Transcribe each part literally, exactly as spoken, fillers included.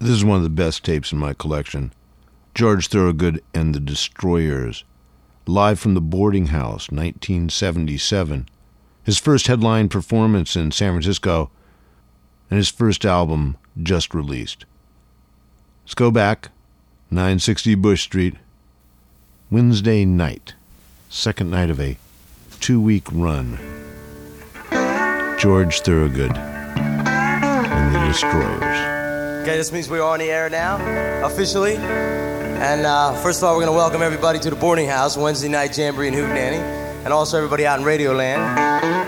This is one of the best tapes in my collection. George Thorogood and the Destroyers, live from the Boarding House, nineteen seventy-seven. His first headline performance in San Francisco, and his first album just released. Let's go back, nine sixty Bush Street, Wednesday night, second night of a two-week run. George Thorogood and the Destroyers. Okay, this means we're on the air now, officially. And uh, first of all, we're going to welcome everybody to the Boarding House, Wednesday night jamboree and hootenanny, and also everybody out in Radio Land.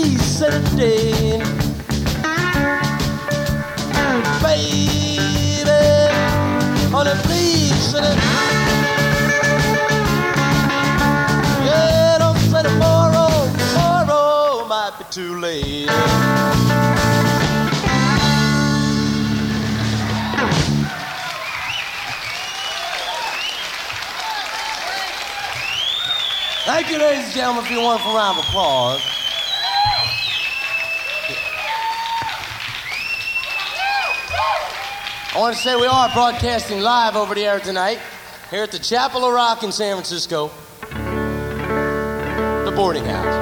please set it dead. Baby, honey, please set it. Yeah, don't say tomorrow, tomorrow might be too late. Thank you, ladies and gentlemen, for your wonderful round of applause. I want to say we are broadcasting live over the air tonight here at the Chapel of Rock in San Francisco, the boarding house.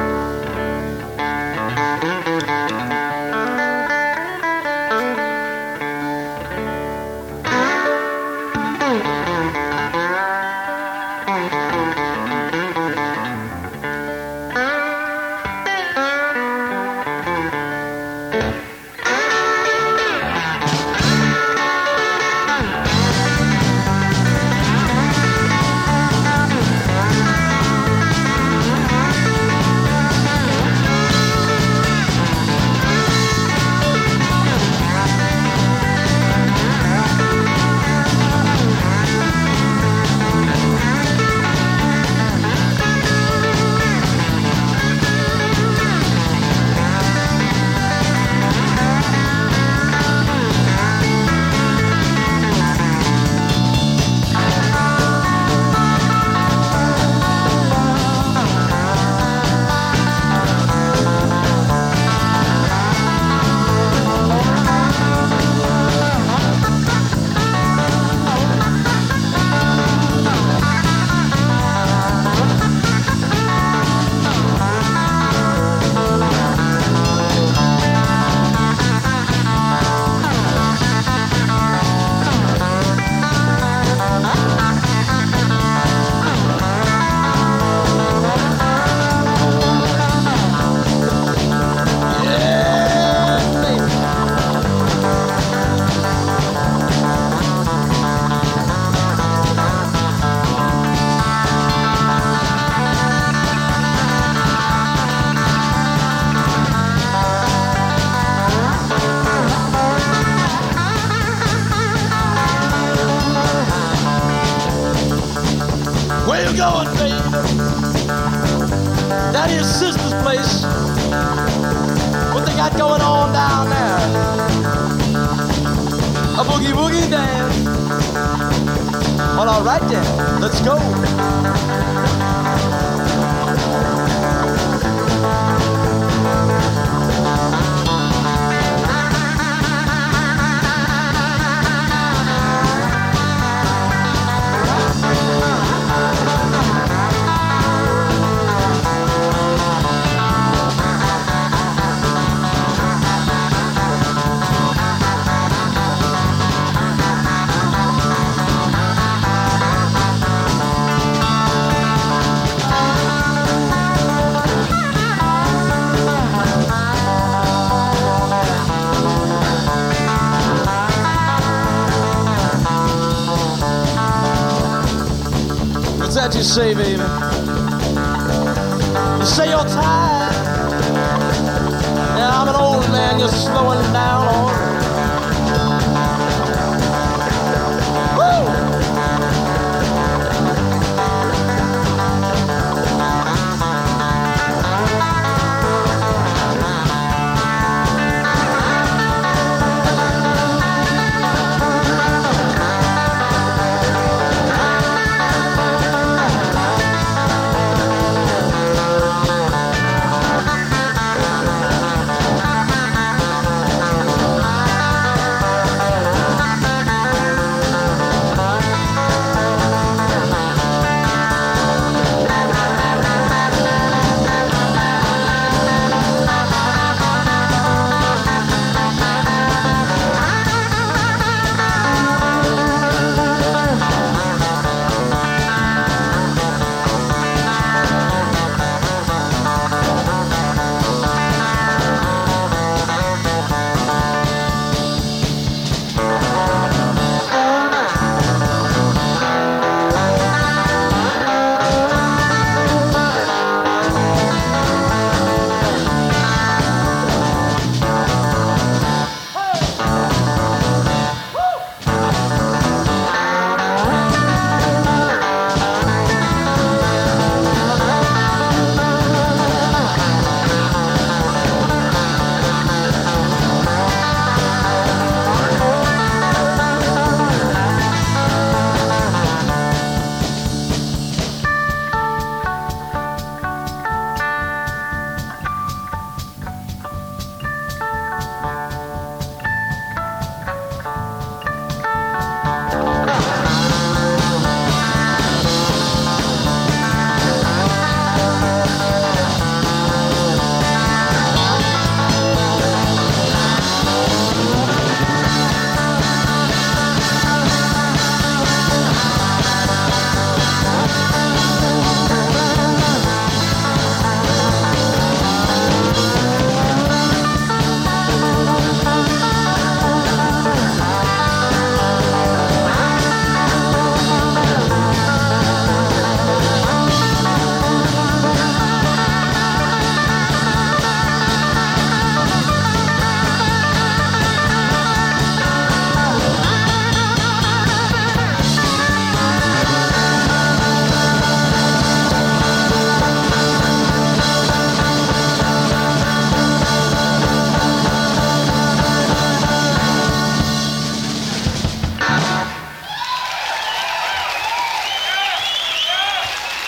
You say, baby, you say you're tired. Yeah, I'm an old man, you're slowing down on me.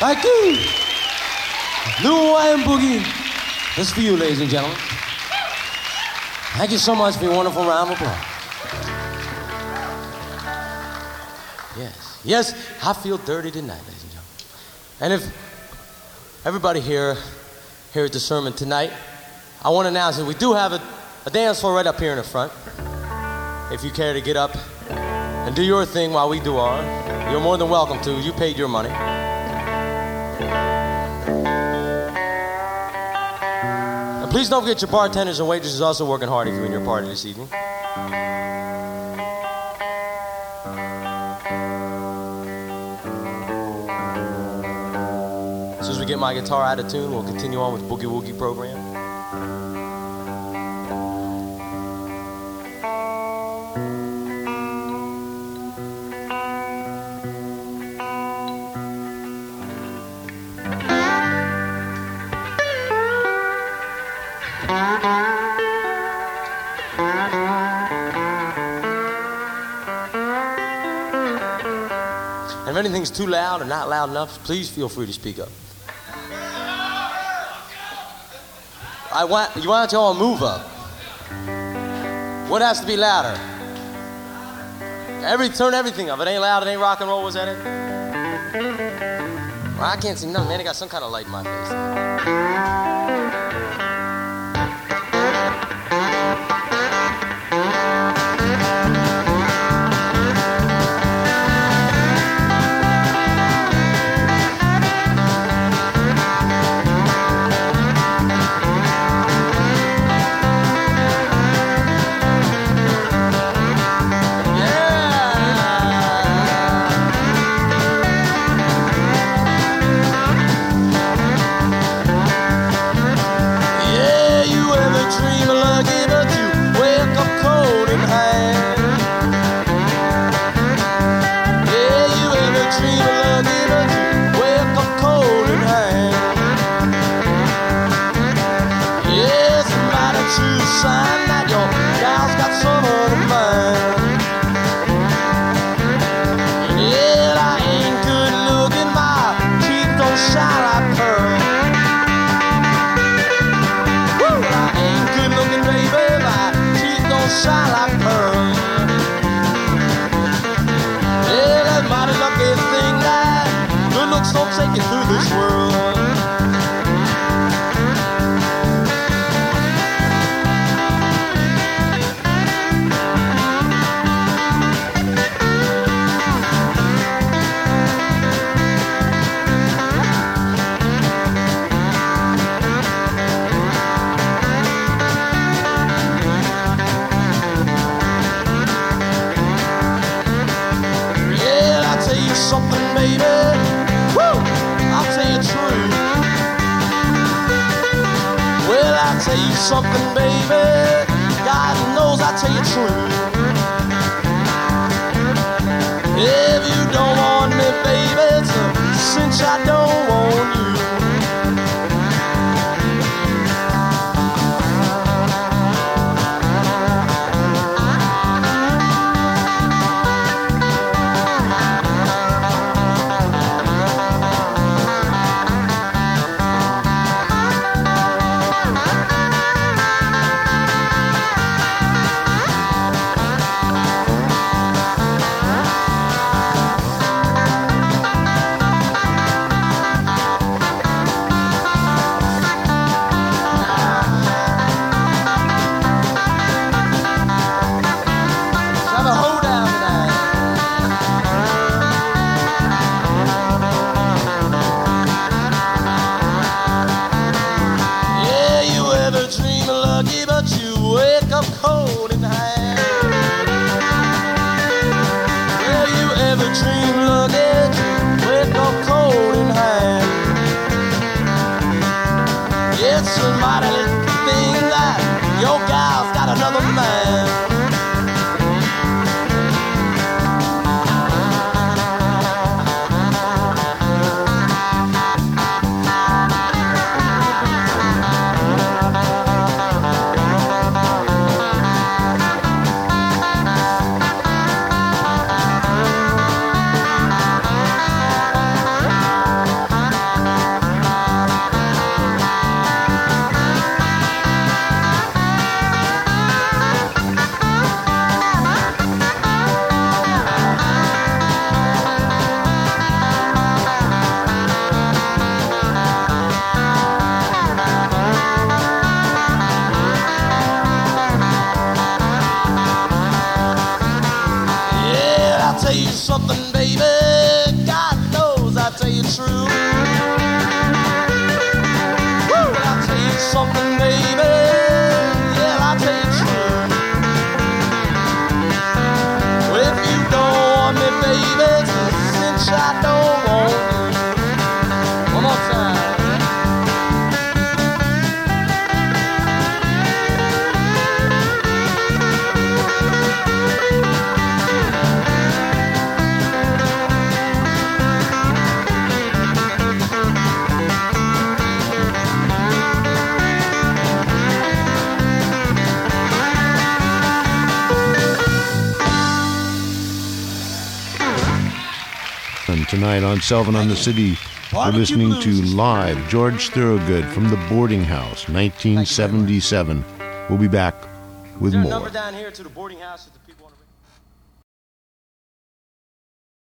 Thank you. New Hawaiian Boogie. This is for you, ladies and gentlemen. Thank you so much for your wonderful round of applause. Yes. Yes, I feel dirty tonight, ladies and gentlemen. And if everybody here, here at the sermon tonight, I want to announce that we do have a, a dance floor right up here in the front. If you care to get up and do your thing while we do ours, you're more than welcome to. You paid your money. And please don't forget your bartenders and waitresses also working hard if you're in your party this evening. As soon as we get my guitar out of tune, we'll continue on with Boogie Woogie program. And if anything's too loud or not loud enough, please feel free to speak up. I want you want y'all to move up. What has to be louder? Every turn everything up. It ain't loud, it ain't rock and roll, was that it? Well, I can't see nothing, man. They got some kind of light in my face. Sign that your gal's got some on her mind. And yet I ain't good looking, my teeth don't shine like pearl. Woo! I ain't good looking, baby, my teeth don't shine like pearl. Yeah, that mighty lucky thing that good looks don't take you through this world. Something, baby, woo, I'll tell you the truth. Well, I'll tell you something, baby, God knows I'll tell you the truth. If you don't want me, baby, it's a cinch I don't want you. something, baby. God knows I tell you true. Woo! I'll tell you something, baby. Yeah, I'll tell you true. Well, if you don't want me, baby, since I don't want you. One more time. And tonight on Selvin on the City, we're listening to live George Thorogood from the Boarding House, nineteen seventy-seven. We'll be back with Is there a more. number down here to the boarding house that the people want to